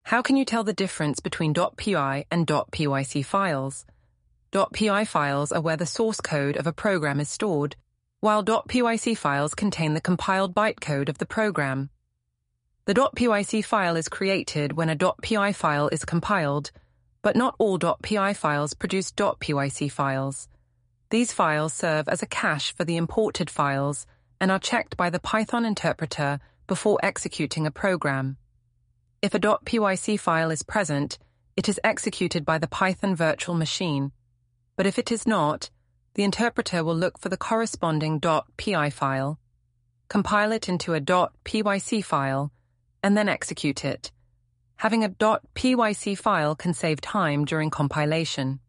How can you tell the difference between .py and .pyc files? .py files are where the source code of a program is stored, while .pyc files contain the compiled bytecode of the program. The .pyc file is created when a .py file is compiled, but not all .py files produce .pyc files. These files serve as a cache for the imported files and are checked by the Python interpreter before executing a program. If a .pyc file is present, it is executed by the Python virtual machine. But if it is not, the interpreter will look for the corresponding .py file, compile it into a .pyc file, and then execute it. Having a .pyc file can save time during compilation.